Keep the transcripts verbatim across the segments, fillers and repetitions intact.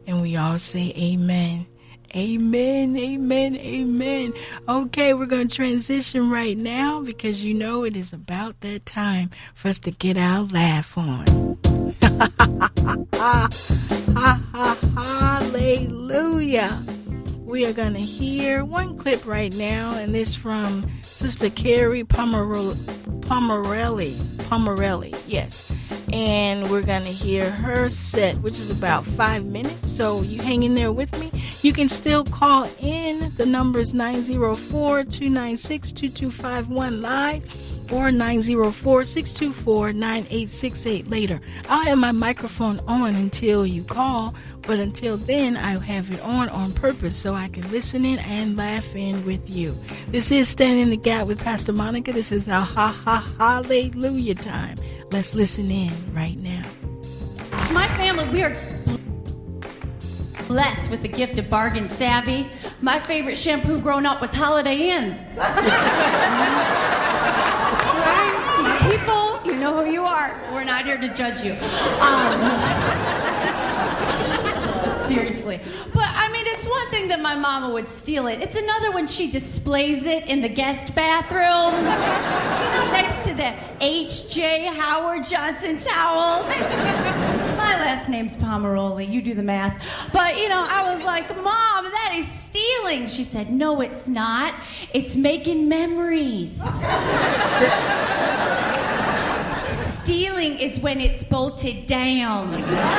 And we all say amen. Amen, amen, amen. Okay, we're going to transition right now because you know it is about that time for us to get our laugh on. Hallelujah. We are going to hear one clip right now, and it's from Sister Carrie Pomerelli. Pomerelli. Pomerelli, yes. And we're going to hear her set, which is about five minutes. So you hang in there with me. You can still call in. The number is nine zero four, two nine six, two two five one live or nine zero four, six two four, nine eight six eight later. I'll have my microphone on until you call, but until then, I'll have it on on purpose so I can listen in and laugh in with you. This is Standing in the Gap with Pastor Monica. This is our ha ha hallelujah time. Let's listen in right now. My family, we are blessed with the gift of bargain savvy. My favorite shampoo growing up was Holiday Inn. My people, you know who you are. We're not here to judge you. Um, seriously. But, I mean, it's one thing that my mama would steal it. It's another when she displays it in the guest bathroom, you know, next to the H J Howard Johnson towels. My last name's Pomeroli. You do the math. But, you know, I was like, Mom, that is stealing. She said, no, it's not. It's making memories. Stealing is when it's bolted down.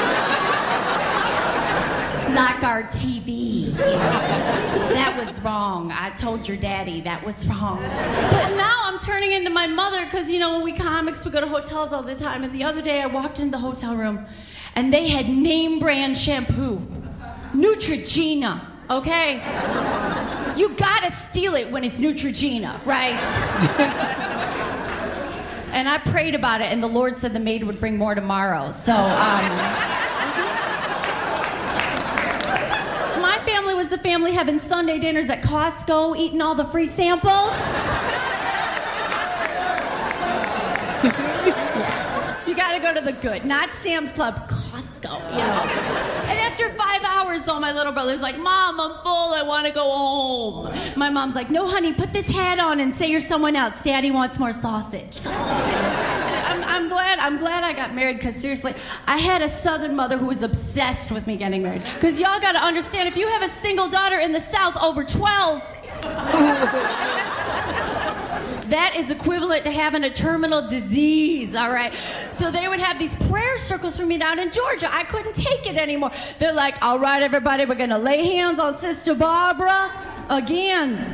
Like our T V. That was wrong. I told your daddy that was wrong. But now I'm turning into my mother because, you know, when we comics, we go to hotels all the time. And the other day I walked into the hotel room and they had name brand shampoo. Neutrogena, okay? You gotta steal it when it's Neutrogena, right? And I prayed about it and the Lord said the maid would bring more tomorrow. So, um... family was the family having Sunday dinners at Costco, eating all the free samples. You gotta go to the good, not Sam's Club, Costco, you know. And after five hours, though, my little brother's like, Mom, I'm full, I want to go home. My mom's like, no, honey, put this hat on and say you're someone else. Daddy wants more sausage. I'm, I'm glad, I'm glad I got married, because seriously, I had a Southern mother who was obsessed with me getting married. Because y'all gotta understand, if you have a single daughter in the South over twelve, that is equivalent to having a terminal disease, all right? So they would have these prayer circles for me down in Georgia. I couldn't take it anymore. They're like, all right, everybody, we're gonna lay hands on Sister Barbara again.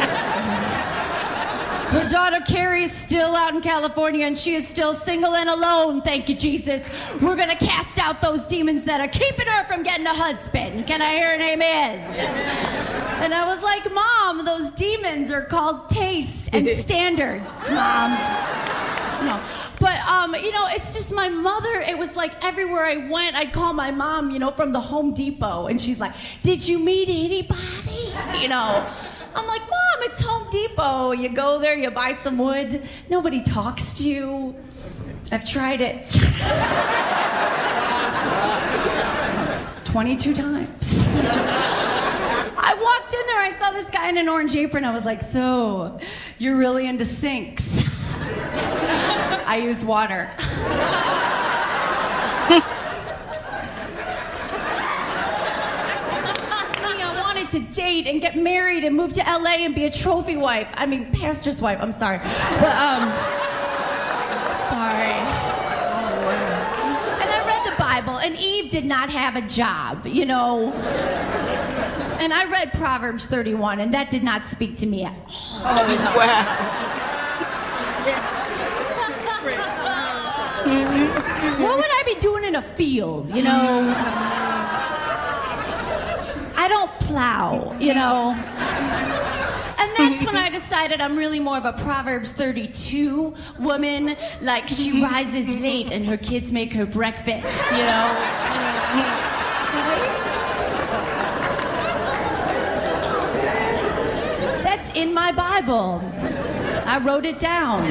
Her daughter Carrie is still out in California and she is still single and alone, thank you, Jesus. We're gonna cast out those demons that are keeping her from getting a husband. Can I hear an amen? And I was like, Mom, those demons are called taste and standards, Mom. No. But, um, you know, it's just my mother, it was like everywhere I went, I'd call my mom, you know, from the Home Depot. And she's like, did you meet anybody? You know. I'm like, Mom, it's Home Depot. You go there, you buy some wood. Nobody talks to you. I've tried it. twenty-two times. I walked in there, I saw this guy in an orange apron. I was like, so, you're really into sinks. I use water. To date and get married and move to L A and be a trophy wife. I mean, pastor's wife, I'm sorry. But, um, sorry. And I read the Bible, and Eve did not have a job, you know. And I read Proverbs thirty-one, and that did not speak to me at all. Oh, wow. What would I be doing in a field, you know? I don't plow, you know. And that's when I decided I'm really more of a Proverbs thirty-two woman. Like, she rises late and her kids make her breakfast, you know. That's in my Bible. I wrote it down.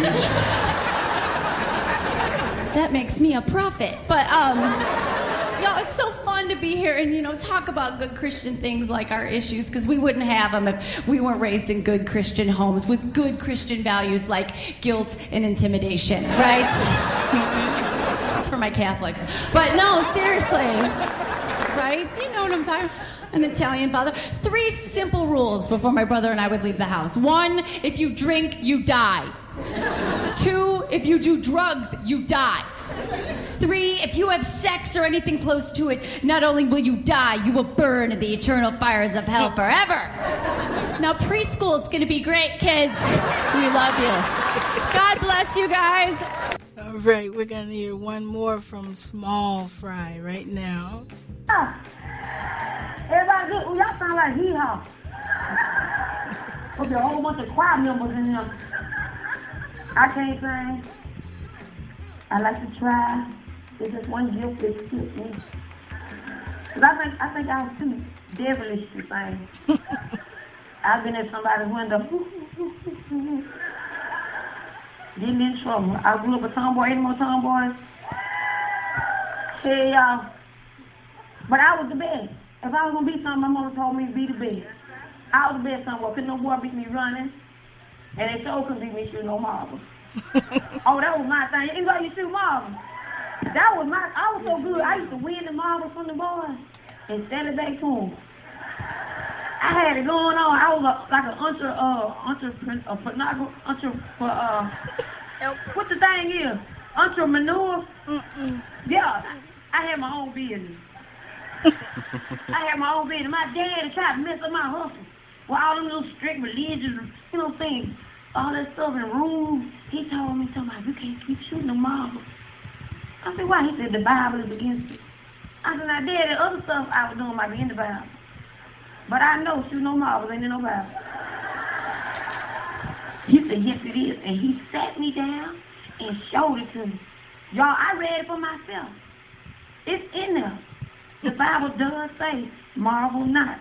That makes me a prophet. But, um... Yo, it's so fun fun to be here and, you know, talk about good Christian things like our issues, because we wouldn't have them if we weren't raised in good Christian homes with good Christian values like guilt and intimidation, right? That's for my Catholics. But no, seriously, right? You know what I'm talking about. An Italian father. Three simple rules before my brother and I would leave the house. One, if you drink, you die. Two, if you do drugs, you die. Three, if you have sex or anything close to it, not only will you die, you will burn in the eternal fires of hell forever. Now, preschool's gonna be great, kids. We love you. God bless you guys. All right, we're gonna hear one more from Small Fry right now. Everybody, good. Y'all sound like hee-haw. With a whole bunch of choir members in there. I can't sing. I like to try. It's just one gift that fits me. Cause I think I think I was too devilish to sing. I've been at somebody's window. Getting in trouble. I grew up a tomboy, any more tomboys. Hey, y'all. But I was the best. If I was going to be something, my mother told me to be the best. I was the best somewhere. Couldn't no boy beat me running. And they sure couldn't beat me shooting no marbles. Oh, that was my thing. Anybody you shoot marbles? That was my, I was so good. I used to win the marbles from the boys and send it back to them. I had it going on. I was a, like an entre, uh, entrepreneur, uh, pornography, entre, for, uh, what the thing is? Entrepreneur? Mm-mm. Yeah, I had my own business. I had my own business. My dad tried to mess up my hustle. With all them little strict religious, you know, things, all that stuff and rules. He told me, told me, you can't keep shooting the marbles. I said, why? He said, the Bible is against it. I said, now, Dad, the other stuff I was doing might be in the Bible. But I know shooting no marbles ain't in no Bible. He said, yes, it is. And he sat me down and showed it to me. Y'all, I read it for myself. It's in there. The Bible does say, marvel not.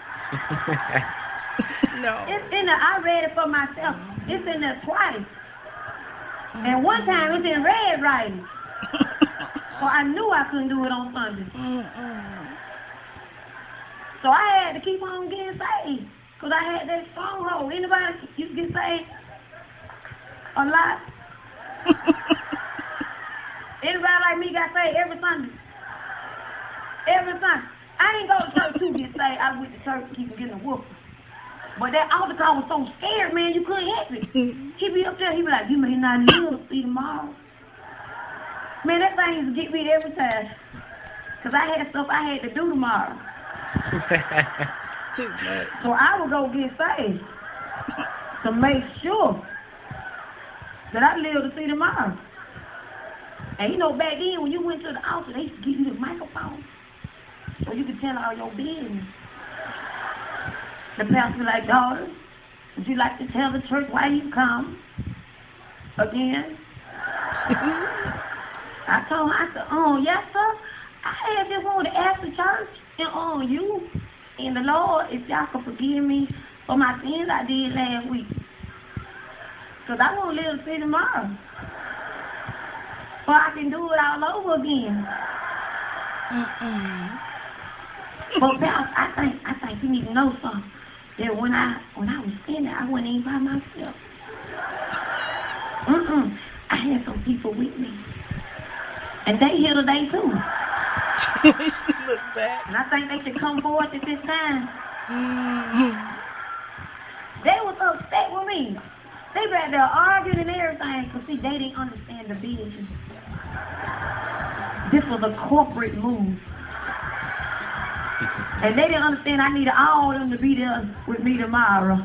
No. It's in there. I read it for myself. It's in there twice. And one time it's in red writing. So I knew I couldn't do it on Sunday. So I had to keep on getting saved. Because I had that stronghold. Anybody used to get saved? A lot? Anybody like me got saved every Sunday? Every Sunday. I didn't go to church to get saved. I went to church to keep getting a whooping. But that altar call was so scared, man, you couldn't help it. He be up there, he be like, you may not live to see tomorrow. Man, that thing used to get me every time. Because I had stuff I had to do tomorrow. Too much. So I would go get saved to make sure that I live to see tomorrow. And you know, back then, when you went to the altar, they used to give you the microphone so you could tell all your business. The pastor be like, daughter, would you like to tell the church why you come again? I told her, I said, oh, yes, sir. I had just wanted to ask the church and on um, you and the Lord if y'all could forgive me for my sins I did last week. Because I want to live to see tomorrow. So I can do it all over again. Mm-mm. But Pastor, I think I think you need to know something. That when I when I was in there, I wasn't even by myself. Mm-mm. I had some people with me. And they here today too. Look back. And I think they should come forward at this time. Mm-hmm. They was upset with me. They back there arguing and everything. Because see, they didn't understand the vision. This was a corporate move. And they didn't understand I needed all of them to be there with me tomorrow.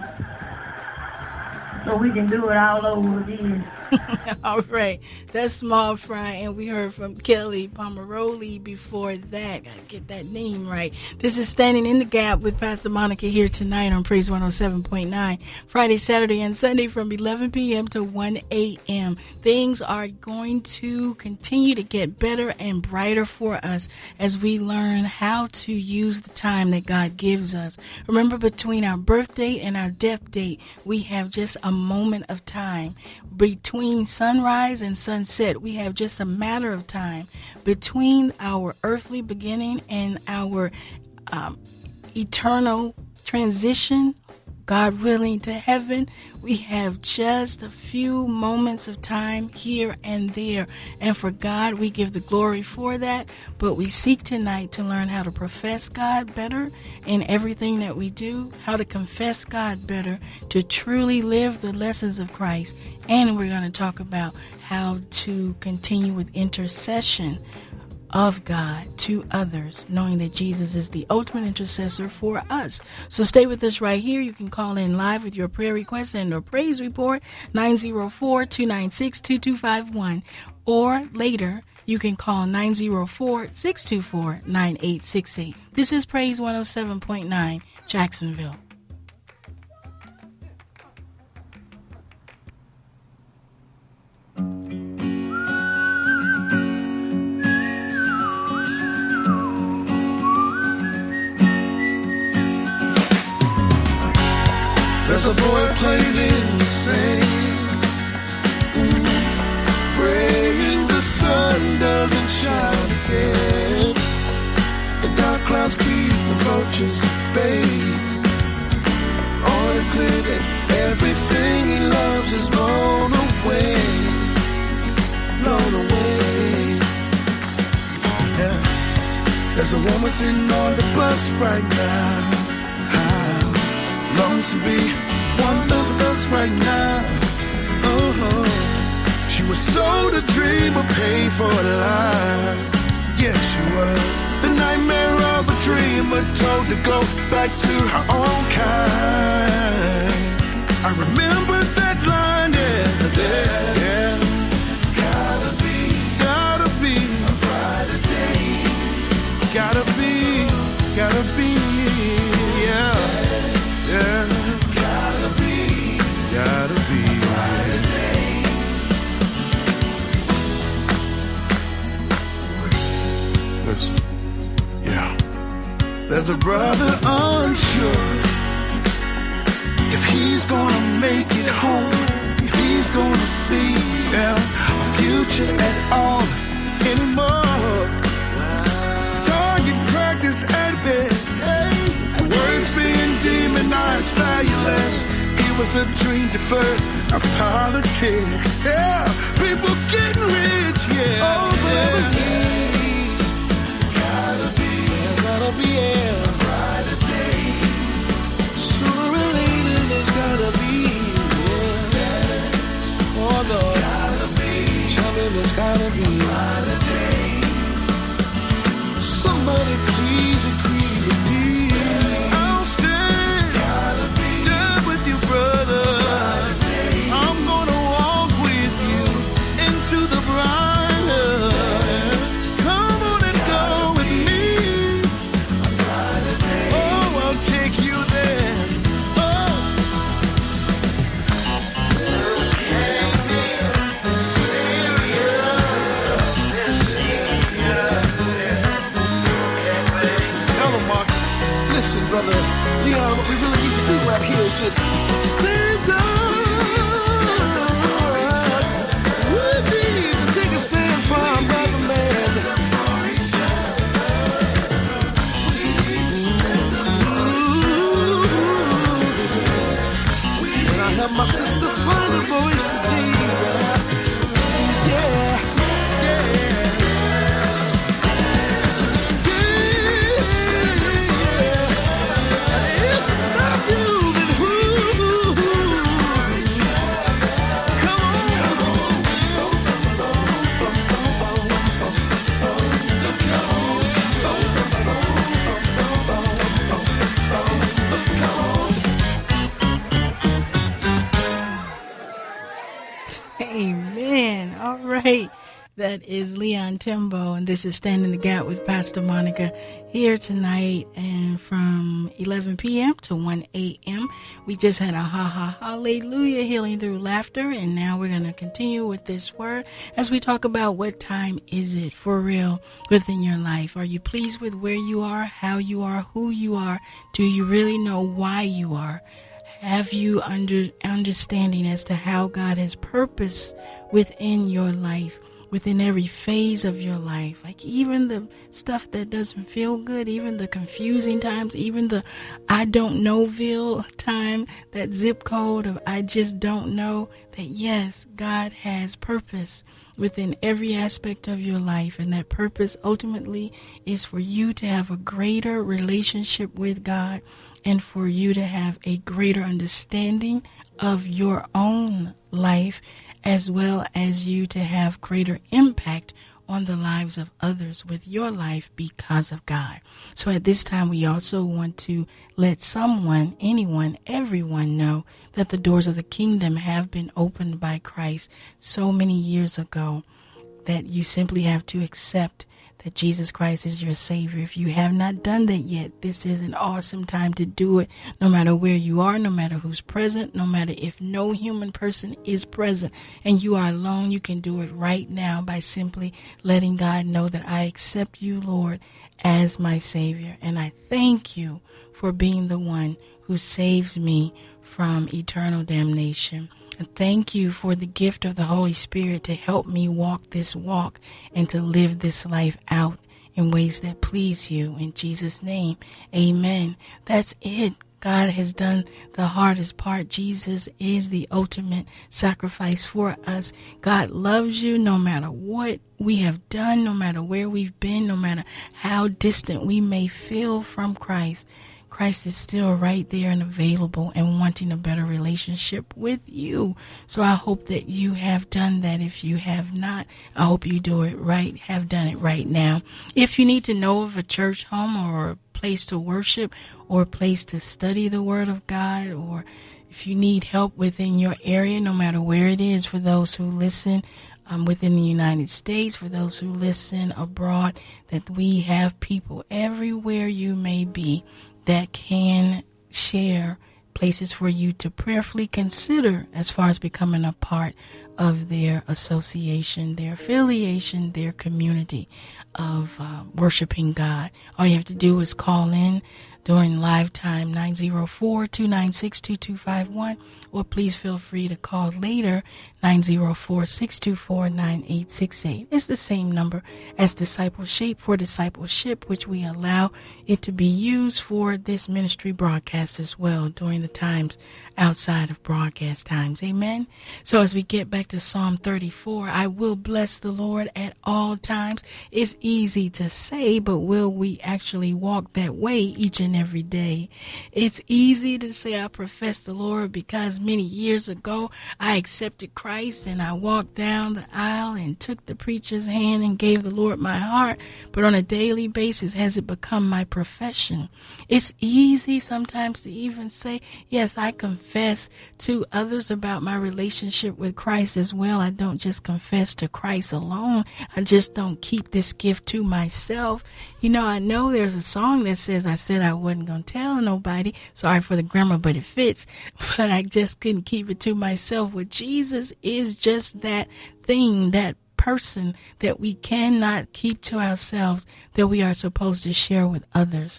So we can do it all over again. All right. That's Small Fry, and we heard from Kelly Pomeroli before that. Gotta get that name right. This is Standing in the Gap with Pastor Monica here tonight on Praise one oh seven point nine. Friday, Saturday, and Sunday from eleven p.m. to one a.m. Things are going to continue to get better and brighter for us as we learn how to use the time that God gives us. Remember, between our birth date and our death date, we have just a moment of time. Between sunrise and sunset, we have just a matter of time. Between our earthly beginning and our um, eternal transition, God willing, to heaven, we have just a few moments of time here and there. And for God, we give the glory for that. But we seek tonight to learn how to profess God better in everything that we do, how to confess God better, to truly live the lessons of Christ. And we're going to talk about how to continue with intercession of God to others, knowing that Jesus is the ultimate intercessor for us. So stay with us right here. You can call in live with your prayer request and or praise report, nine oh four, two nine six, two two five one. Or later, you can call nine oh four, six two four, nine eight six eight. This is Praise one oh seven point nine, Jacksonville. There's a boy playing in the sand, mm, praying the sun doesn't shine again. The dark clouds keep the vultures at bay. On a clear day, everything he loves is blown away, blown away. Yeah. There's a woman sitting on the bus right now, longs to be one of us right now. Uh-huh. She was sold a dream but paid for a lie. Yes, she was the nightmare of a dreamer, told to go back to her own kind. I remember that line, yeah, yeah, yeah. Gotta be, gotta be a brighter day. Gotta be, gotta be, yeah. Yeah, gotta be, gotta be brighter day. Listen, yeah. There's a brother unsure if he's gonna make it home, if he's gonna see, yeah, a future at all anymore. Target practice at bed, hey, words being demonized, valueless. It was a dream deferred, a politics. Yeah, people getting rich, yeah. Oh, but yeah. Gotta be, gotta be, yeah, a brighter day. Sooner or later, there's gotta be, yeah. Oh, Lord, gotta be, tell me there's gotta be a brighter day. Somebody please agree with me. I'll stand, gotta be, stand with you, brother. I'm gonna walk with you into the brightness. Come on and go with me. Oh, I'll take you there. Oh. Listen, brother Leon, what we really need to do right here is just stand up. We need to take a stand for our brother, man. When I help my sister find a voice to lead, yeah, yeah. Amen. All right. That is Leon Timbo, and this is Standing the Gap with Pastor Monica here tonight, and from eleven p.m. to one a.m. We just had a ha ha hallelujah, healing through laughter, and now we're going to continue with this word as we talk about what time is it for real within your life. Are you pleased with where you are, how you are, who you are? Do you really know why you are? have you under understanding as to how God has purpose within your life, within every phase of your life. Like even the stuff that doesn't feel good, even the confusing times, even the I don't knowville time, that zip code of I just don't know, that yes, God has purpose within every aspect of your life. And that purpose ultimately is for you to have a greater relationship with God and for you to have a greater understanding of your own life, as well as you to have greater impact on the lives of others with your life because of God. So at this time, we also want to let someone, anyone, everyone know that the doors of the kingdom have been opened by Christ so many years ago that you simply have to accept that Jesus Christ is your Savior. If you have not done that yet, this is an awesome time to do it, no matter where you are, no matter who's present, no matter if no human person is present and you are alone. You can do it right now by simply letting God know that I accept you, Lord, as my Savior. And I thank you for being the one who saves me from eternal damnation. And thank you for the gift of the Holy Spirit to help me walk this walk and to live this life out in ways that please you. In Jesus' name, amen. That's it. God has done the hardest part. Jesus is the ultimate sacrifice for us. God loves you no matter what we have done, no matter where we've been, no matter how distant we may feel from Christ. Christ is still right there and available and wanting a better relationship with you. So I hope that you have done that. If you have not, I hope you do it right, have done it right now. If you need to know of a church home or a place to worship or a place to study the Word of God, or if you need help within your area, no matter where it is, for those who listen um, within the United States, for those who listen abroad, that we have people everywhere you may be that can share places for you to prayerfully consider as far as becoming a part of their association, their affiliation, their community of uh, worshiping God. All you have to do is call in during live time, nine zero four, two nine six, two two five one, or please feel free to call later, nine zero four, six two four, nine eight six eight. It's the same number as Discipleship for Discipleship, which we allow it to be used for this ministry broadcast as well during the times outside of broadcast times. Amen. So as we get back to Psalm thirty-four, I will bless the Lord at all times. It's easy to say, but will we actually walk that way each and every day? It's easy to say I profess the Lord because many years ago I accepted Christ and I walked down the aisle and took the preacher's hand and gave the Lord my heart. But on a daily basis, has it become my profession? It's easy sometimes to even say, yes, I confess to others about my relationship with Christ as well. I don't just confess to Christ alone. I just don't keep this gift to myself. You know, I know there's a song that says I said I wasn't going to tell nobody. Sorry for the grammar, but it fits. But I just couldn't keep it to myself. With Jesus is just that thing, that person that we cannot keep to ourselves, that we are supposed to share with others.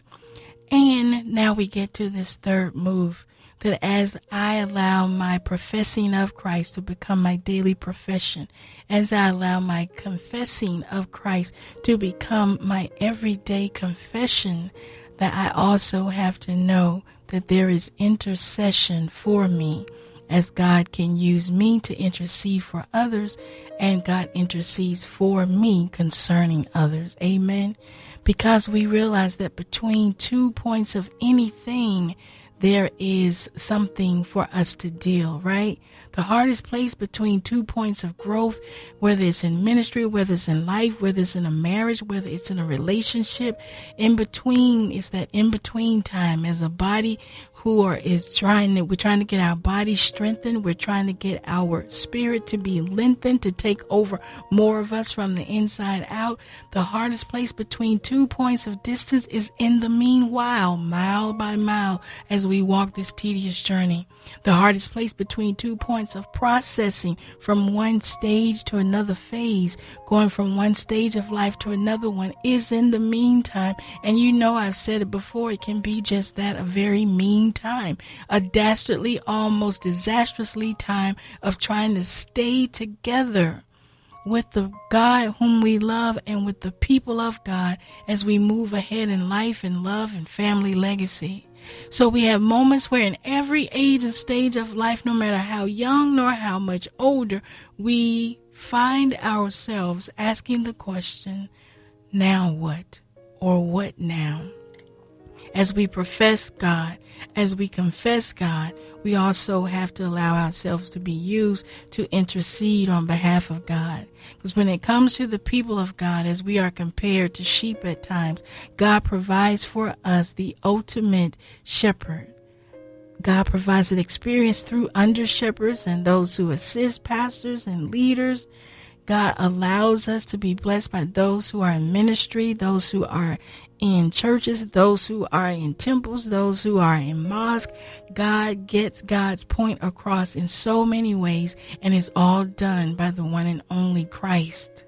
And now we get to this third move, that as I allow my professing of Christ to become my daily profession, as I allow my confessing of Christ to become my everyday confession, that I also have to know that there is intercession for me, as God can use me to intercede for others, and God intercedes for me concerning others. Amen. Because we realize that between two points of anything, there is something for us to deal, right? The hardest place between two points of growth, whether it's in ministry, whether it's in life, whether it's in a marriage, whether it's in a relationship, in between is that in between time as a body who are is trying to, we're trying to get our body strengthened. We're trying to get our spirit to be lengthened, to take over more of us from the inside out. The hardest place between two points of distance is in the meanwhile, mile by mile, as we walk this tedious journey. The hardest place between two points points of processing from one stage to another phase, going from one stage of life to another one is in the meantime. And you know, I've said it before, it can be just that, a very mean time, a dastardly, almost disastrously time of trying to stay together with the God whom we love and with the people of God as we move ahead in life and love and family legacy. So we have moments where in every age and stage of life, no matter how young nor how much older, we find ourselves asking the question, now what? Or what now? As we profess God, as we confess God, we also have to allow ourselves to be used to intercede on behalf of God. Because when it comes to the people of God, as we are compared to sheep at times, God provides for us the ultimate shepherd. God provides an experience through under shepherds and those who assist pastors and leaders. God allows us to be blessed by those who are in ministry, those who are in churches, those who are in temples, those who are in mosques. God gets God's point across in so many ways, and it's all done by the one and only Christ.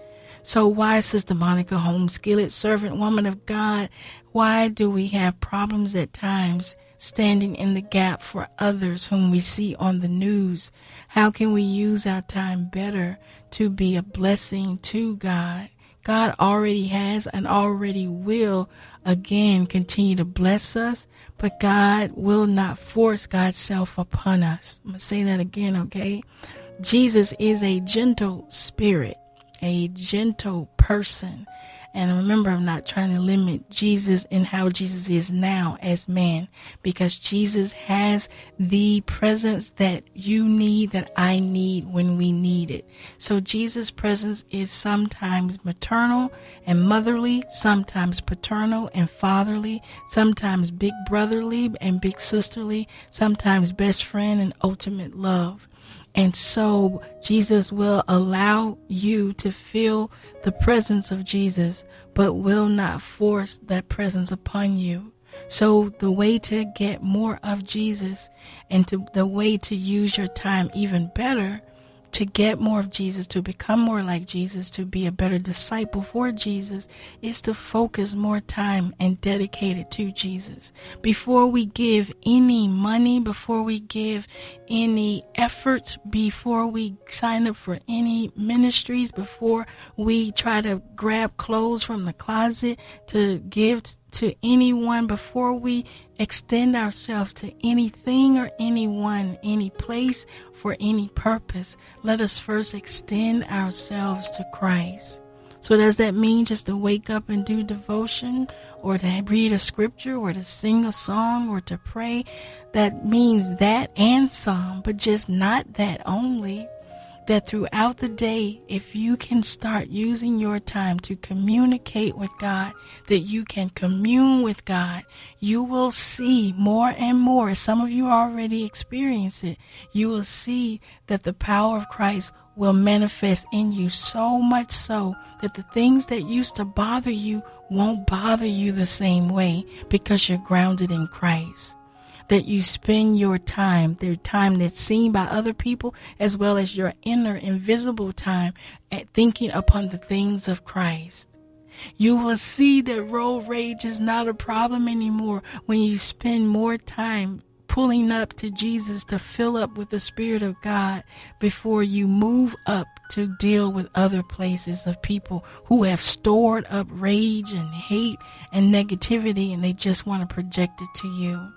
So why, Sister Monica Holmes Skillet, servant woman of God, why do we have problems at times standing in the gap for others whom we see on the news? How can we use our time better to be a blessing to God? God already has and already will again continue to bless us, but God will not force God's self upon us. I'm going to say that again, okay? Jesus is a gentle spirit, a gentle person. And remember, I'm not trying to limit Jesus and how Jesus is now as man, because Jesus has the presence that you need, that I need when we need it. So Jesus' presence is sometimes maternal and motherly, sometimes paternal and fatherly, sometimes big brotherly and big sisterly, sometimes best friend and ultimate love. And so Jesus will allow you to feel the presence of Jesus, but will not force that presence upon you. So the way to get more of Jesus and to the way to use your time even better, to get more of Jesus, to become more like Jesus, to be a better disciple for Jesus, is to focus more time and dedicate it to Jesus. Before we give any money, before we give any efforts, before we sign up for any ministries, before we try to grab clothes from the closet to give to anyone, before we extend ourselves to anything or anyone, any place, for any purpose, let us first extend ourselves to Christ. So does that mean just to wake up and do devotion, or to read a scripture, or to sing a song, or to pray? That means that and some, but just not that only. That throughout the day, if you can start using your time to communicate with God, that you can commune with God, you will see more and more. Some of you already experience it. You will see that the power of Christ will manifest in you, so much so that the things that used to bother you won't bother you the same way, because you're grounded in Christ. That you spend your time, their time that's seen by other people, as well as your inner invisible time, at thinking upon the things of Christ. You will see that road rage is not a problem anymore when you spend more time pulling up to Jesus to fill up with the Spirit of God before you move up to deal with other places of people who have stored up rage and hate and negativity, and they just want to project it to you.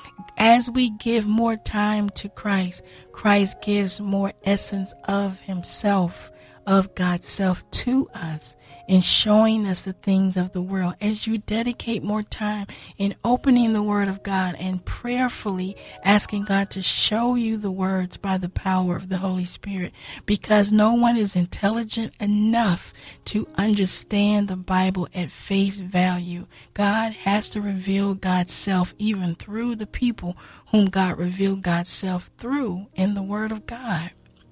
As we give more time to Christ, Christ gives more essence of himself, of God's self to us, in showing us the things of the world. As you dedicate more time in opening the Word of God and prayerfully asking God to show you the words by the power of the Holy Spirit, because no one is intelligent enough to understand the Bible at face value. God has to reveal God's self even through the people whom God revealed God's self through in the Word of God.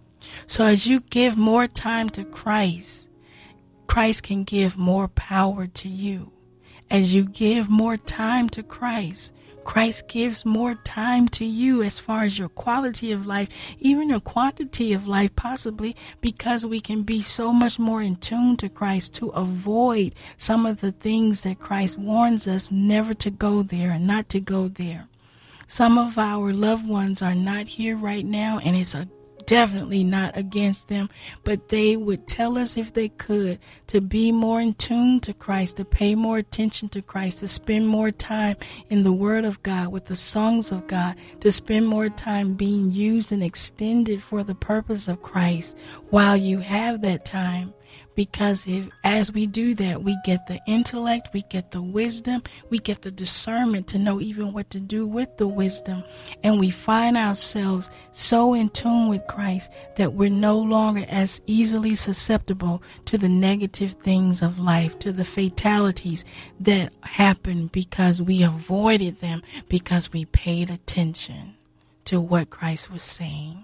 So as you give more time to Christ, Christ can give more power to you. As you give more time to Christ, Christ gives more time to you as far as your quality of life, even your quantity of life, possibly, because we can be so much more in tune to Christ to avoid some of the things that Christ warns us never to go there and not to go there. Some of our loved ones are not here right now, and it's a definitely not against them, but they would tell us if they could to be more in tune to Christ, to pay more attention to Christ, to spend more time in the Word of God with the songs of God, to spend more time being used and extended for the purpose of Christ while you have that time. Because if, as we do that, we get the intellect, we get the wisdom, we get the discernment to know even what to do with the wisdom. And we find ourselves so in tune with Christ that we're no longer as easily susceptible to the negative things of life, to the fatalities that happen because we avoided them, because we paid attention to what Christ was saying.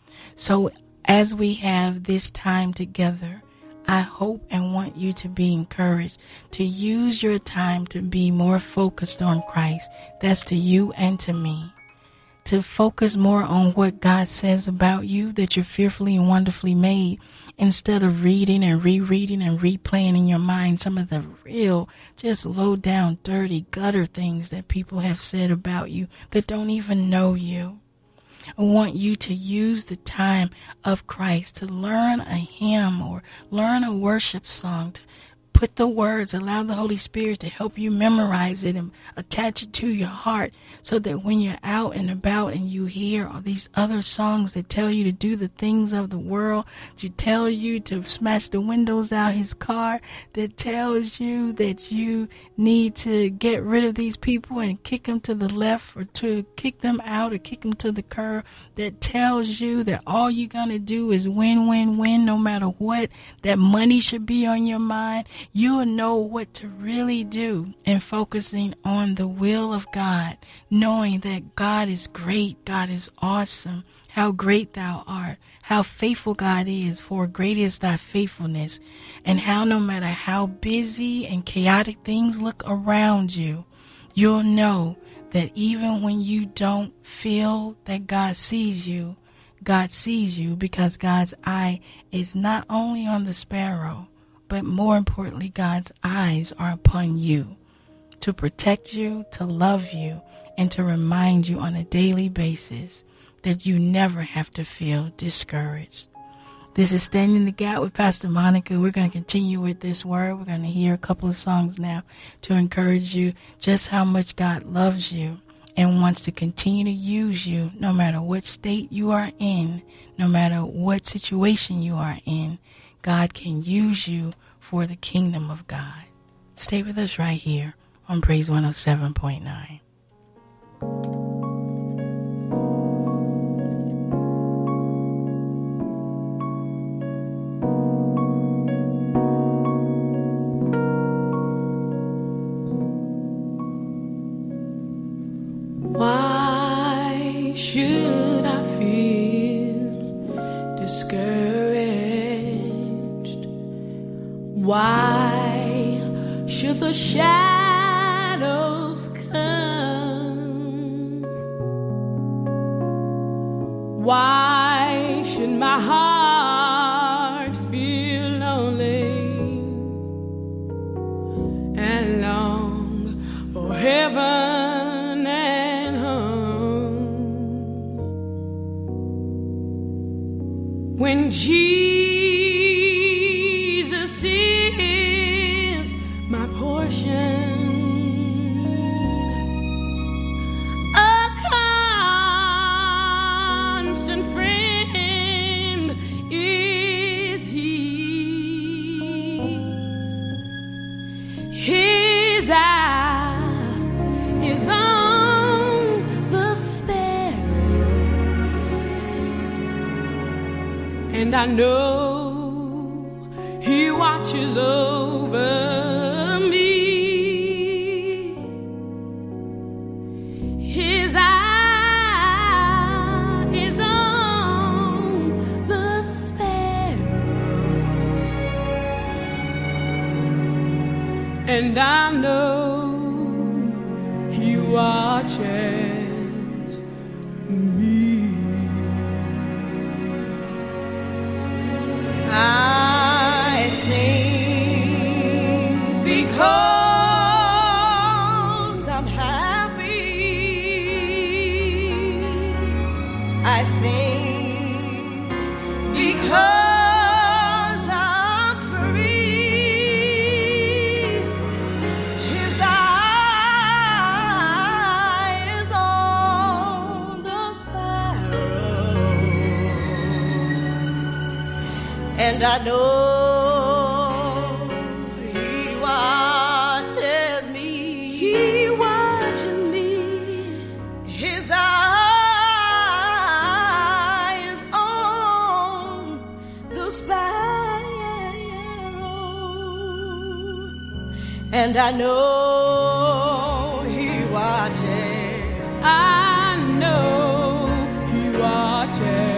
So as we have this time together, I hope and want you to be encouraged to use your time to be more focused on Christ. That's to you and to me. To focus more on what God says about you, that you're fearfully and wonderfully made, instead of reading and rereading and replaying in your mind some of the real, just low down, dirty, gutter things that people have said about you that don't even know you. I want you to use the time of Christ to learn a hymn or learn a worship song, to put the words, allow the Holy Spirit to help you memorize it and attach it to your heart, so that when you're out and about and you hear all these other songs that tell you to do the things of the world, to tell you to smash the windows out his car, that tells you that you need to get rid of these people and kick them to the left, or to kick them out or kick them to the curb, that tells you that all you're going to do is win, win, win, no matter what, that money should be on your mind. You'll know what to really do in focusing on the will of God, knowing that God is great, God is awesome, how great thou art, how faithful God is, for great is thy faithfulness, and how no matter how busy and chaotic things look around you, you'll know that even when you don't feel that God sees you, God sees you, because God's eye is not only on the sparrow, but more importantly, God's eyes are upon you to protect you, to love you, and to remind you on a daily basis that you never have to feel discouraged. This is Standing the Gap with Pastor Monica. We're going to continue with this word. We're going to hear a couple of songs now to encourage you just how much God loves you and wants to continue to use you no matter what state you are in, no matter what situation you are in. God can use you for the kingdom of God. Stay with us right here on Praise one oh seven point nine. Why should I feel discouraged? Why should the shadows come? Why should my heart feel lonely and long for heaven and home? When Jesus and I know he watches over me. His eye is on the sparrow, and I know he watches watches me. I sing because I'm happy. I sing because I'm free. His eye is on the sparrow, and I know He watches me. He watches me. His eye is on the sparrow, and I know He watches. I know He watches.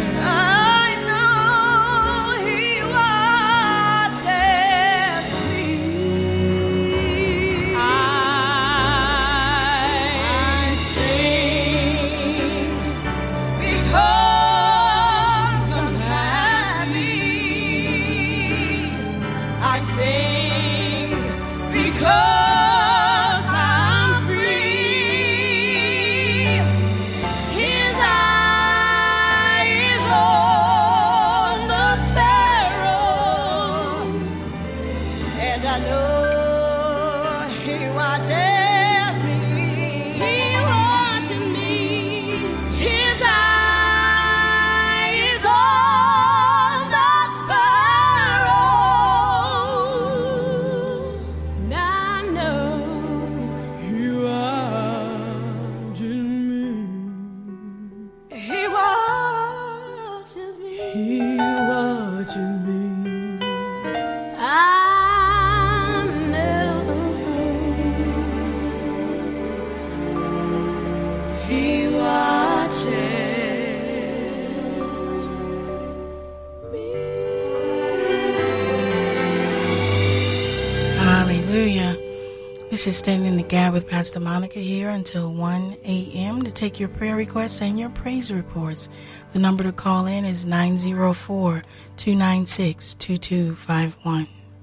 This is Standing in the Gap with Pastor Monica here until one a.m. to take your prayer requests and your praise reports. The number to call in is nine zero four, two nine six, two two five one.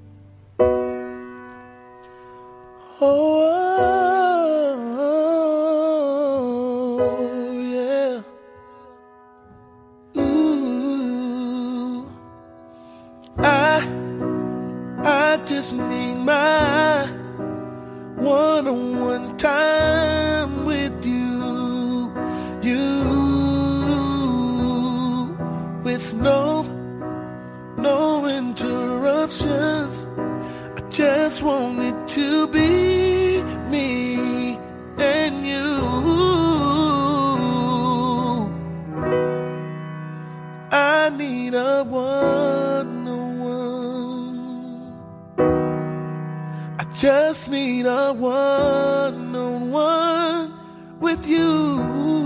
Oh, yeah. Ooh. I, I just need my one-on-one time with you, you, with no, no interruptions. I just want it to be me and you. I need a one-on-one. I just need a one-on-one with you.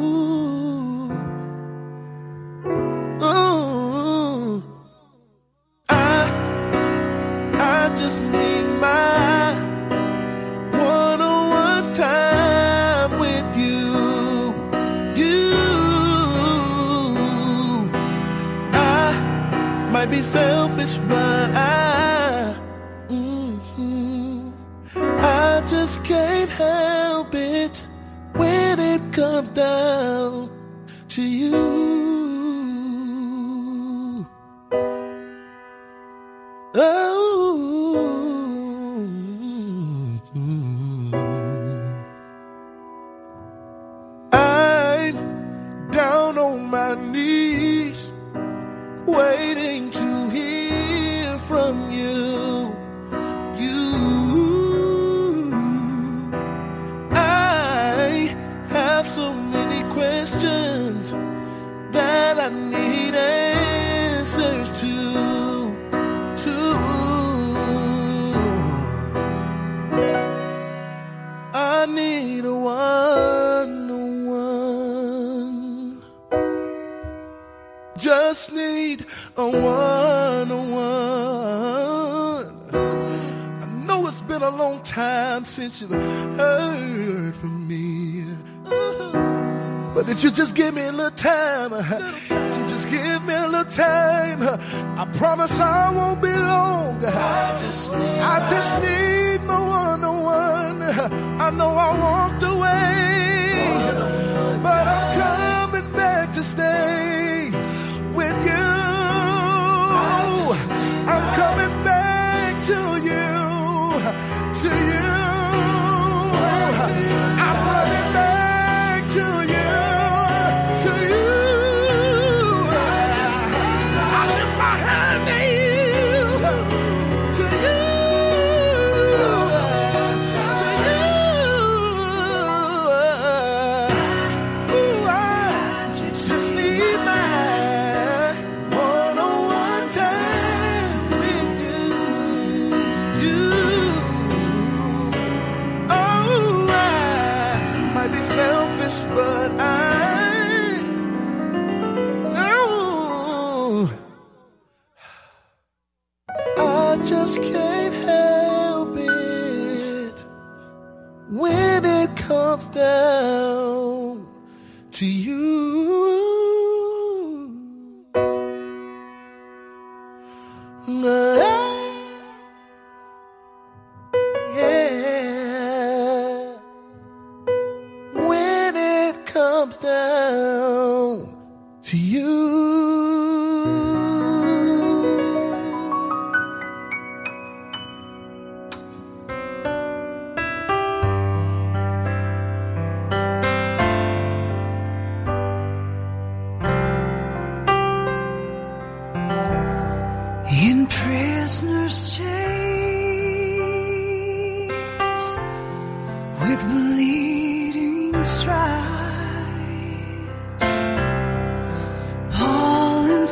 Oh, I, I just need my one-on-one time with you. You, I might be selfish, but I, mm-hmm, I just can't help it when it comes down to you. Oh, I'm down on my knees, waiting to hear from you. You, I have so many questions that I need answers to. To, I need a one-on-one. Just need a one-on-one. I know it's been a long time since you've heard from me. If you just give me a little time, if you just give me a little time, I promise I won't be long. I just need, I just need my one-on-one. I know I walked away, but I'm coming back to stay with you. I'm coming back to you, to you. I'm running back to you, to you. I lift my hand to you, to you, to you. Ooh, I just need my one-on-one time with you, you. Oh, I might be selfish, but I, oh, I just can't help it when it comes down to you. Yeah, when it comes down to you. In prisoner's chains, with bleeding stripes, Paul in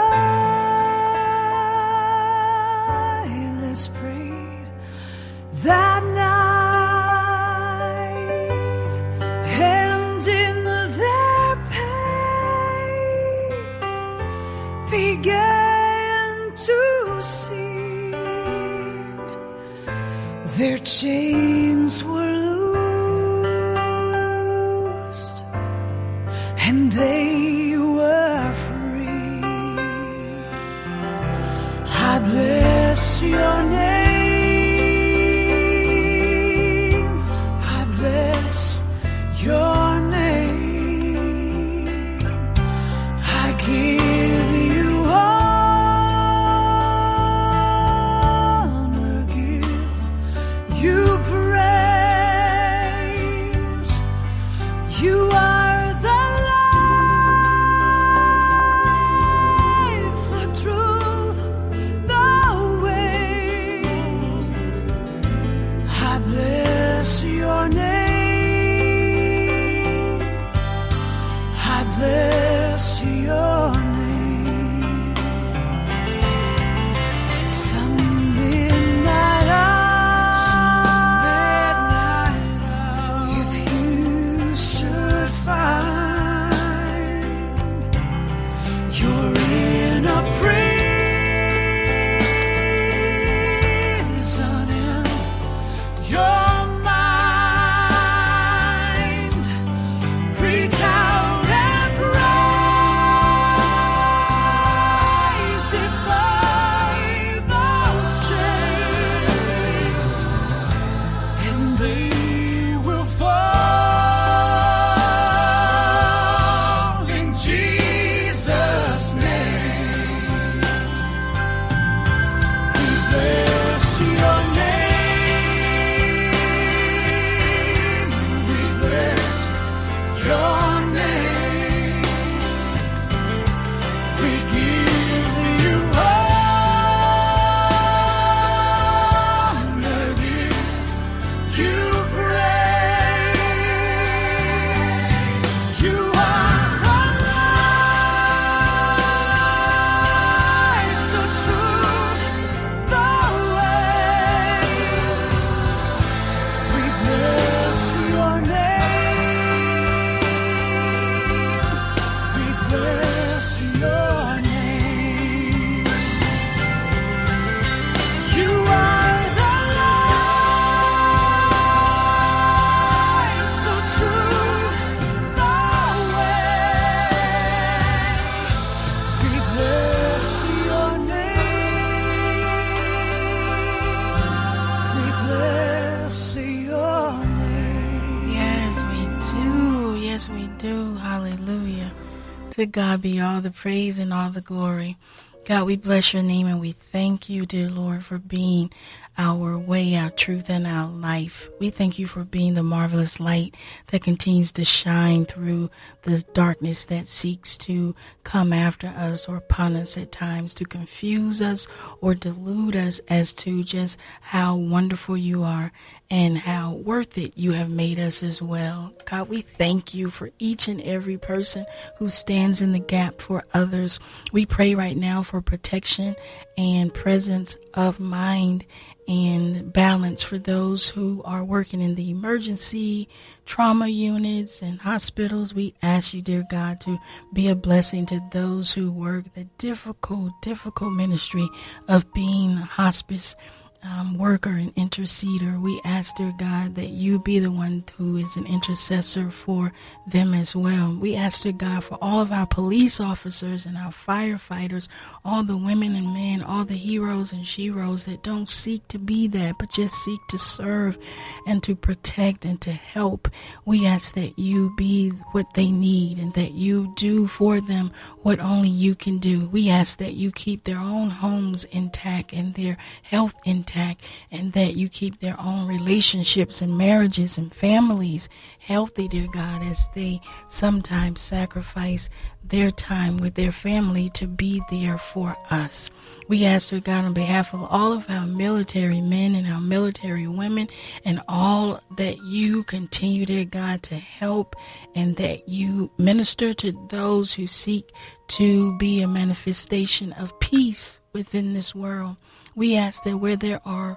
silence prayed that night, and in their pain began to sing. Their chains were loosed, and they were free. I bless your name. I bless your name. I give you honor, give you praise. You are the life, the truth, the way. Yes, we do. Hallelujah. To God be all the praise and all the glory. God, we bless your name and we thank you, dear Lord, for being our way, our truth, and our life. We thank you for being the marvelous light that continues to shine through the darkness that seeks to come after us or upon us at times to confuse us or delude us as to just how wonderful you are and how worth it you have made us as well. God, we thank you for each and every person who stands in the gap for others. We pray right now for protection and presence of mind and balance for those who are working in the emergency trauma units and hospitals. We ask you, dear God, to be a blessing to those who work the difficult, difficult ministry of being a hospice Um, worker and interceder. We ask, dear God, that you be the one who is an intercessor for them as well. We ask, dear God, for all of our police officers and our firefighters, all the women and men, all the heroes and sheroes that don't seek to be that, but just seek to serve and to protect and to help. We ask that you be what they need and that you do for them what only you can do. We ask that you keep their own homes intact and their health intact, and that you keep their own relationships and marriages and families healthy, dear God, as they sometimes sacrifice their time with their family to be there for us. We ask, dear God, on behalf of all of our military men and our military women and all that you continue, dear God, to help and that you minister to those who seek to be a manifestation of peace within this world. We ask that where there are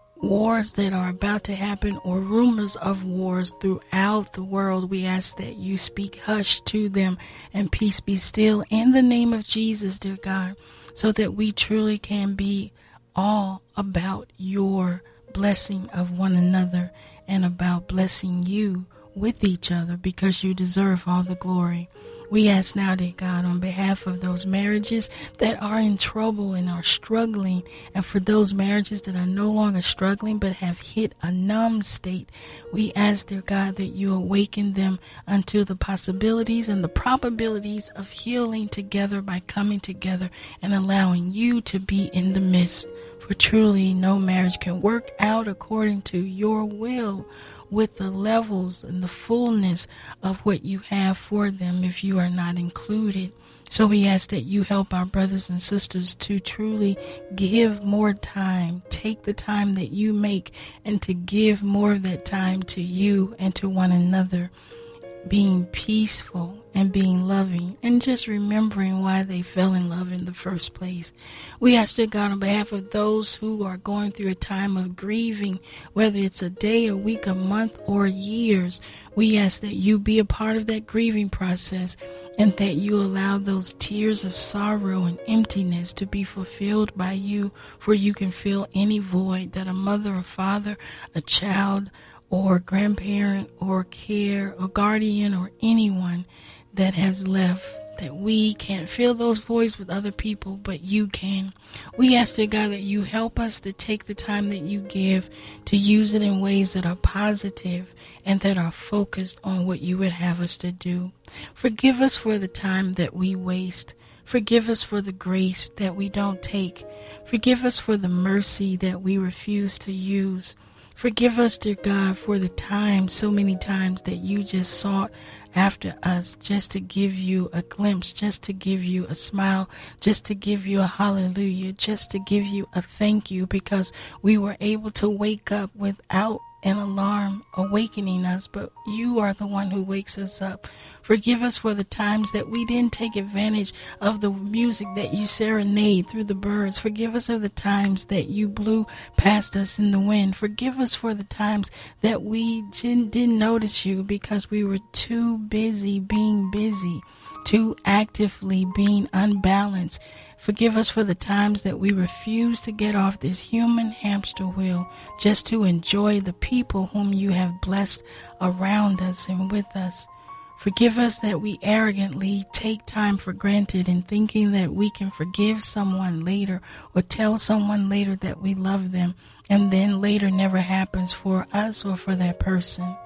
wars that are about to happen or rumors of wars throughout the world, we ask that you speak hush to them and peace be still in the name of Jesus, dear God, so that we truly can be all about your blessing of one another and about blessing you with each other because you deserve all the glory. We ask now, dear God, on behalf of those marriages that are in trouble and are struggling, and for those marriages that are no longer struggling but have hit a numb state, we ask, dear God, that you awaken them unto the possibilities and the probabilities of healing together by coming together and allowing you to be in the midst. For truly no marriage can work out according to your will with the levels and the fullness of what you have for them if you are not included. So we ask that you help our brothers and sisters to truly give more time, take the time that you make, and to give more of that time to you and to one another, being peaceful and being loving and just remembering why they fell in love in the first place. We ask, dear God, on behalf of those who are going through a time of grieving, whether it's a day, a week, a month, or years, we ask that you be a part of that grieving process and that you allow those tears of sorrow and emptiness to be fulfilled by you, for you can fill any void that a mother or father, a child, or grandparent or care or guardian or anyone that has left, that we can't fill those voids with other people, but you can. We ask, dear God, that you help us to take the time that you give to use it in ways that are positive and that are focused on what you would have us to do. Forgive us for the time that we waste. Forgive us for the grace that we don't take. Forgive us for the mercy that we refuse to use. Forgive us, dear God, for the times, so many times that you just sought after us just to give you a glimpse, just to give you a smile, just to give you a hallelujah, just to give you a thank you because we were able to wake up without an alarm awakening us, but you are the one who wakes us up. Forgive us for the times that we didn't take advantage of the music that you serenade through the birds. Forgive us of the times that you blew past us in the wind. Forgive us for the times that we didn't, didn't notice you because we were too busy being busy, too actively being unbalanced. Forgive us for the times that we refuse to get off this human hamster wheel just to enjoy the people whom you have blessed around us and with us. Forgive us that we arrogantly take time for granted in thinking that we can forgive someone later or tell someone later that we love them, and then later never happens for us or for that person.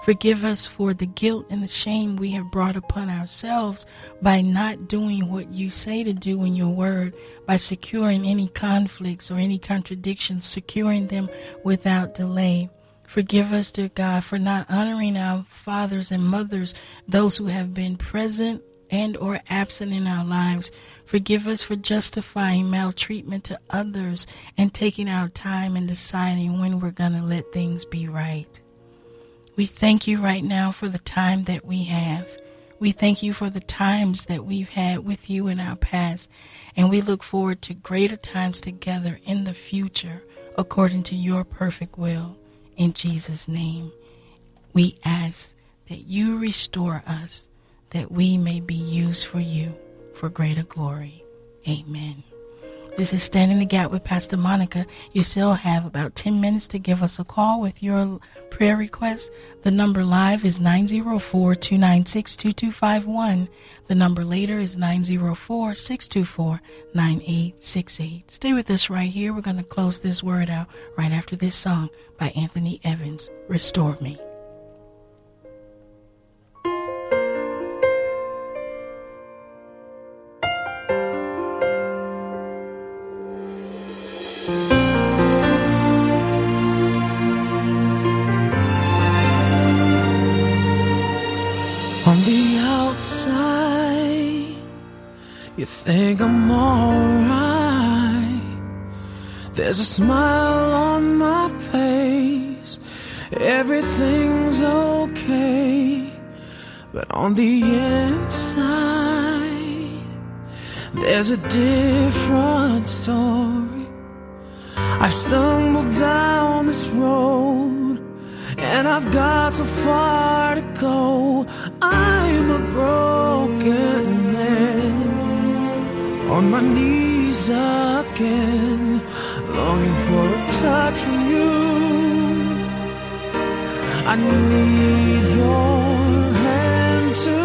Forgive us for the guilt and the shame we have brought upon ourselves by not doing what you say to do in your word, by securing any conflicts or any contradictions, securing them without delay. Forgive us, dear God, for not honoring our fathers and mothers, those who have been present and or absent in our lives. Forgive us for justifying maltreatment to others and taking our time and deciding when we're going to let things be right. We thank you right now for the time that we have. We thank you for the times that we've had with you in our past, and we look forward to greater times together in the future according to your perfect will. In Jesus' name, we ask that you restore us, that we may be used for you for greater glory. Amen. This is Standing the Gap with Pastor Monica. You still have about ten minutes to give us a call with your prayer request. The number live is nine zero four, two nine six, two two five one. The number later is nine zero four, six two four, nine eight six eight. Stay with us right here. We're going to close this word out right after this song by Anthony Evans, Restore Me. On the outside, you think I'm alright. There's a smile on my face, everything's okay. But on the inside, there's a different story. I've stumbled down this road, and I've got so far to go. I'm a broken man, on my knees again, longing for a touch from you. I need your hand to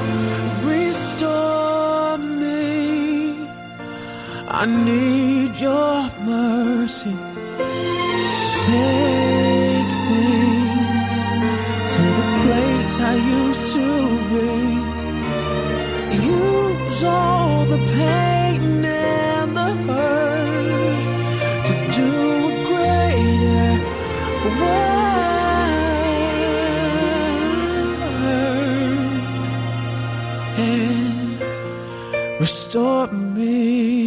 restore me. I need your mercy. Take me to the place I used to be. Use all the pain and the hurt to do a greater work and restore me.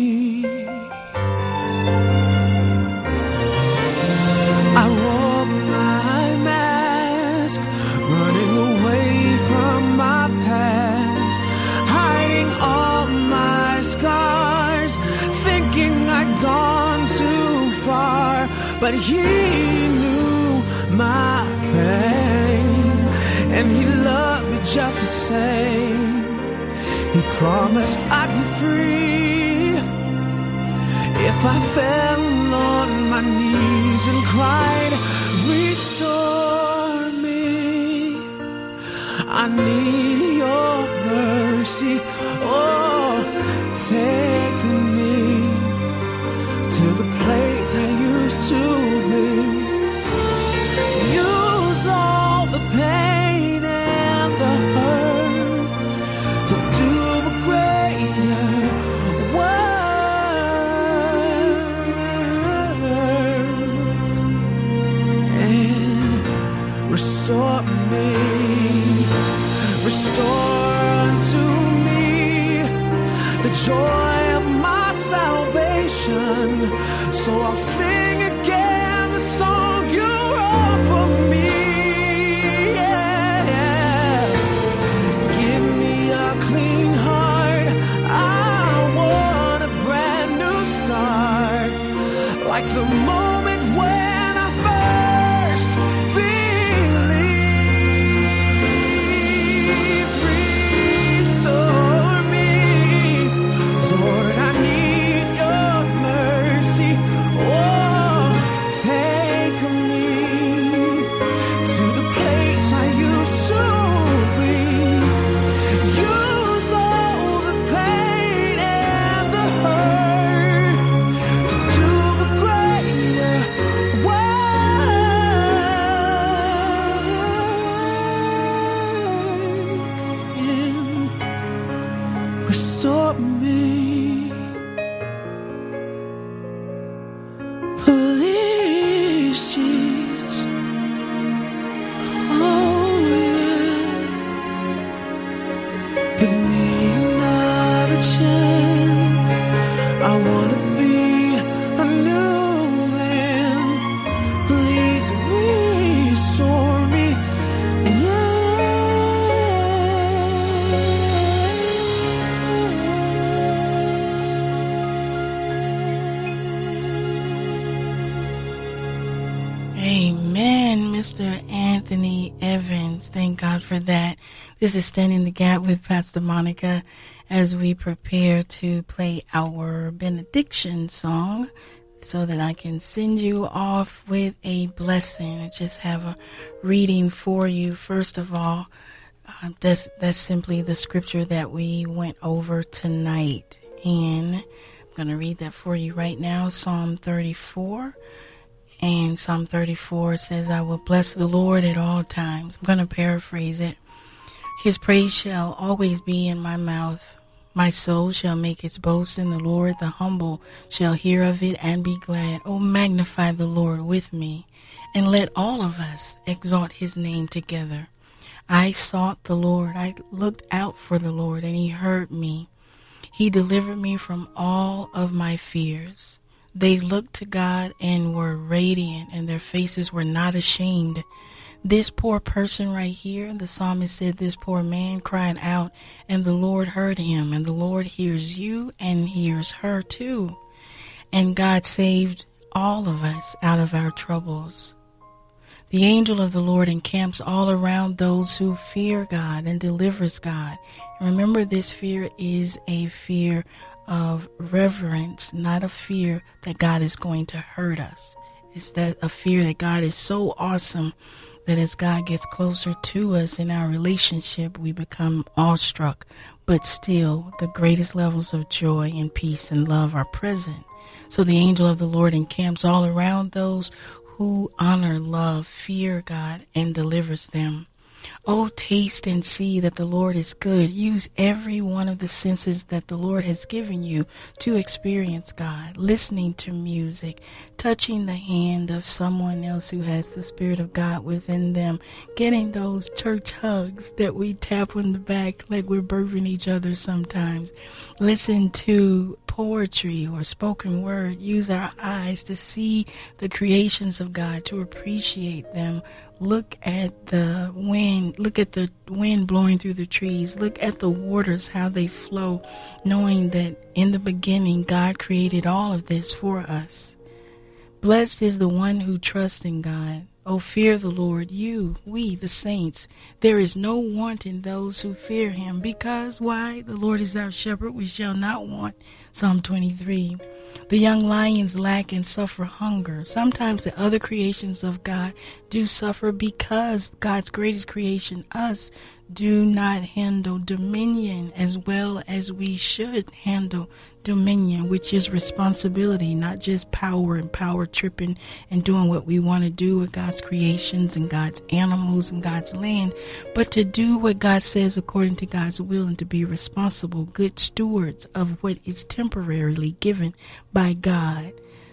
I wore my mask, running away from my past, hiding all my scars, thinking I'd gone too far. But he knew my pain, and he loved me just the same. He promised I'd be free if I fell on my knees and cried, restore me. I need your mercy. Oh, take me to the place I used to be. Use all the pain and the hurt to do a greater work and restore me. Restore unto me the joy of my me. Please, Jesus. Oh, yeah. Give me another chance. I want to be a new man. Please restore me. Yeah. Amen, Mister Anthony Evans. Thank God for that. This is Standing the Gap with Pastor Monica as we prepare to play our benediction song so that I can send you off with a blessing. I just have a reading for you. First of all, uh, that's, that's simply the scripture that we went over tonight. And I'm going to read that for you right now. Psalm thirty-four. And Psalm thirty-four says, I will bless the Lord at all times. I'm going to paraphrase it. His praise shall always be in my mouth. My soul shall make its boast in the Lord. The humble shall hear of it and be glad. Oh, magnify the Lord with me, and let all of us exalt his name together. I sought the Lord. I looked out for the Lord, and he heard me. He delivered me from all of my fears. They looked to God and were radiant, and their faces were not ashamed. This poor person right here, the psalmist said, this poor man cried out, and the Lord heard him, and the Lord hears you and hears her too. And God saved all of us out of our troubles. The angel of the Lord encamps all around those who fear God and delivers God. Remember, this fear is a fear of reverence, not a fear that God is going to hurt us. It's that a fear that God is so awesome that as God gets closer to us in our relationship, we become awestruck. But still, the greatest levels of joy and peace and love are present. So the angel of the Lord encamps all around those who honor, love, fear God, and delivers them. Oh, taste and see that the Lord is good. Use every one of the senses that the Lord has given you to experience God. Listening to music, touching the hand of someone else who has the Spirit of God within them, getting those church hugs that we tap on the back like we're birthing each other sometimes. Listen to poetry or spoken word. Use our eyes to see the creations of God, to appreciate them. Look at the wind, look at the wind blowing through the trees. Look at the waters, how they flow, knowing that in the beginning, God created all of this for us. Blessed is the one who trusts in God. Oh, fear the Lord, you, we, the saints. There is no want in those who fear him, because, why? The Lord is our shepherd, we shall not want. Psalm twenty-three. The young lions lack and suffer hunger. Sometimes the other creations of God do suffer because God's greatest creation, us, do not handle dominion as well as we should handle dominion, which is responsibility, not just power and power tripping and doing what we want to do with God's creations and God's animals and God's land, but to do what God says according to God's will and to be responsible, good stewards of what is temporarily given by God.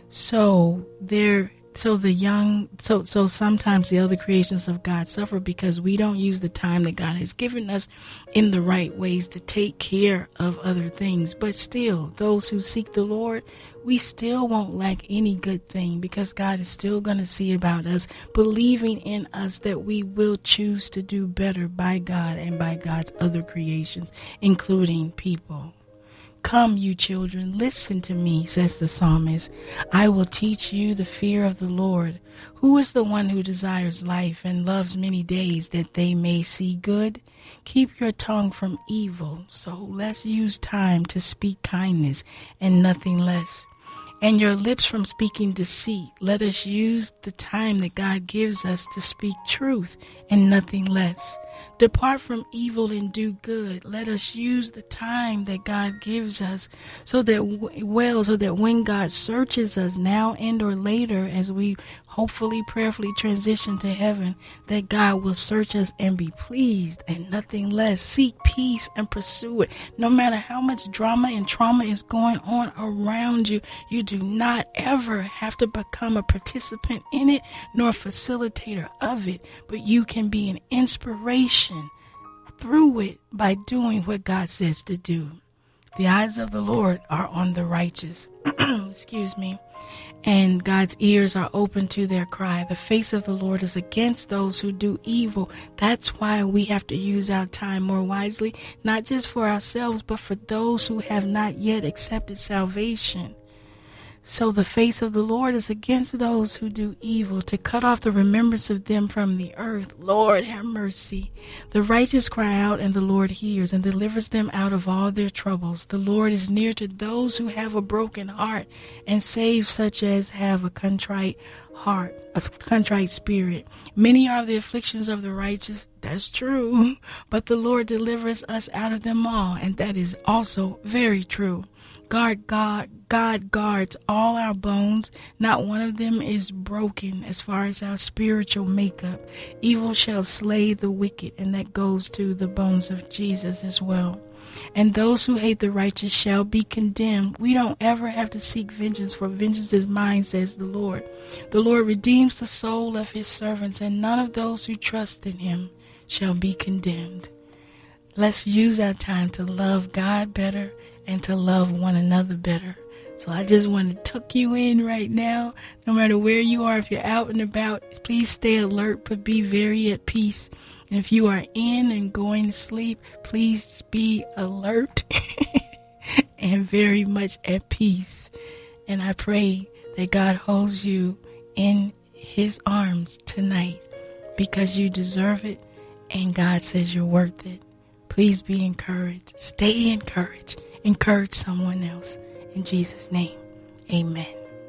So there So the young, so so sometimes the other creations of God suffer because we don't use the time that God has given us in the right ways to take care of other things. But still, those who seek the Lord, we still won't lack any good thing because God is still going to see about us, believing in us that we will choose to do better by God and by God's other creations, including people. Come, you children, listen to me, says the psalmist. I will teach you the fear of the Lord. Who is the one who desires life and loves many days that they may see good? Keep your tongue from evil. So let's use time to speak kindness and nothing less. And your lips from speaking deceit. Let us use the time that God gives us to speak truth and nothing less. Depart from evil and do good. Let us use the time that God gives us so that well, so that when God searches us now and or later, as we hopefully prayerfully transition to heaven, that God will search us and be pleased and nothing less. Seek peace and pursue it. No matter how much drama and trauma is going on around you, you do not ever have to become a participant in it nor a facilitator of it, but you can be an inspiration through it by doing what God says to do. The eyes of the Lord are on the righteous. Excuse me. And God's ears are open to their cry. The face of the Lord is against those who do evil. That's why we have to use our time more wisely, not just for ourselves, but for those who have not yet accepted salvation. So the face of the Lord is against those who do evil, to cut off the remembrance of them from the earth. Lord, have mercy. The righteous cry out, and the Lord hears and delivers them out of all their troubles. The Lord is near to those who have a broken heart, and saves such as have a contrite heart, a contrite spirit. Many are the afflictions of the righteous. That's true. But the Lord delivers us out of them all, and that is also very true. God, God, God guards all our bones. Not one of them is broken as far as our spiritual makeup. Evil shall slay the wicked, and that goes to the bones of Jesus as well. And those who hate the righteous shall be condemned. We don't ever have to seek vengeance, for vengeance is mine, says the Lord. The Lord redeems the soul of his servants, and none of those who trust in him shall be condemned. Let's use our time to love God better and to love one another better. So I just want to tuck you in right now. No matter where you are, if you're out and about, please stay alert, but be very at peace. And if you are in and going to sleep, please be alert and very much at peace. And I pray that God holds you in his arms tonight, because you deserve it and God says you're worth it. Please be encouraged. Stay encouraged. Encourage someone else. In Jesus' name, amen.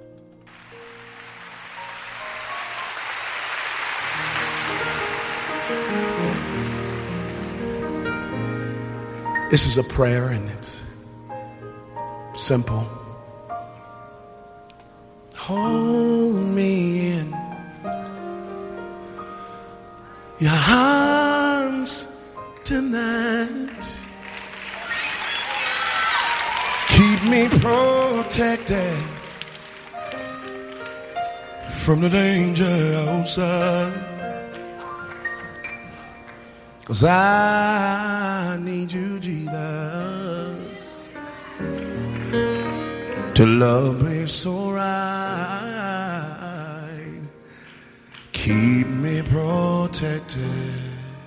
This is a prayer, and it's simple. Hold me in your arms tonight. Keep me protected from the danger outside, 'cause I need you, Jesus, to love me so right. Keep me protected.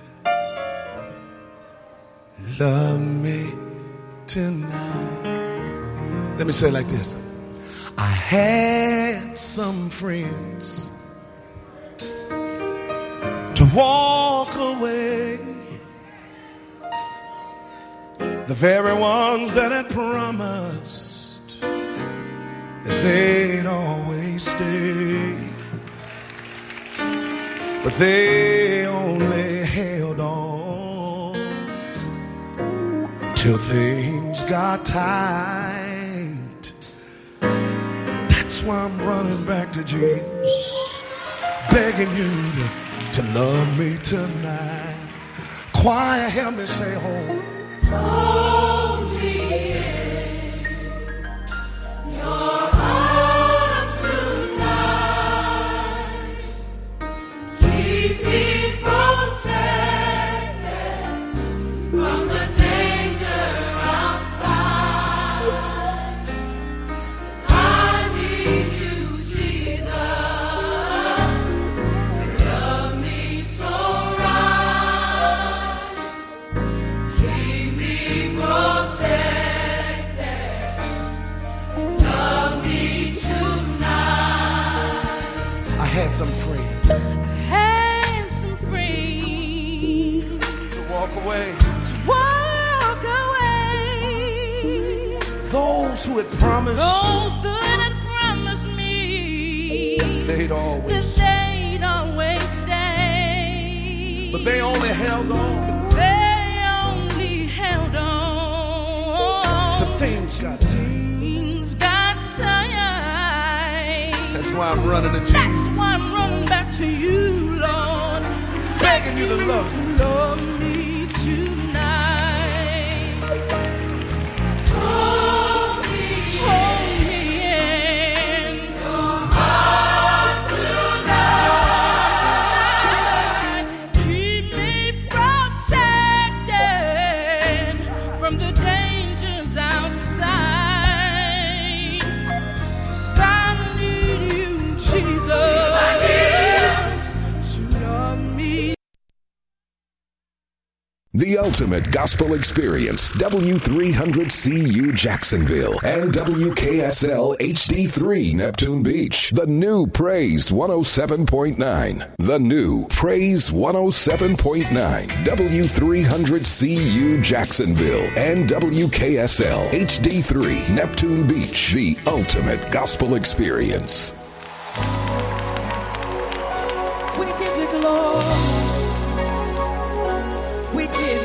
Love me tonight. Let me say it like this. I had some friends to walk away, the very ones that had promised that they'd always stay, but they only held on till things got tight. That's why I'm running back to Jesus, begging you to, to love me tonight. Choir, help me say home. Hold me in your arms tonight. Keep me protected from the danger outside. 'Cause I need you, Jesus, to love me so right. Keep me protected. Love me tonight. I had some friends Had some friends to walk away, to walk away. those who had promised Those that had promised me they'd that always. they'd always stay. But they only held on. They only held on. To things got tired. Things got tired. That's why I'm running to Jesus. That's why I'm running back to you, Lord. Begging you to love me. Love me tonight. Hold me, hold me in your arms tonight. Keep me protected from the dangers outside. 'Cause I need you, Jesus, to love me. The ultimate gospel experience, W three hundred C U Jacksonville and W K S L H D three Neptune Beach. The new Praise one oh seven point nine. The new Praise one oh seven point nine. W three hundred C U Jacksonville and W K S L H D three Neptune Beach. The ultimate gospel experience. We give you glory. We give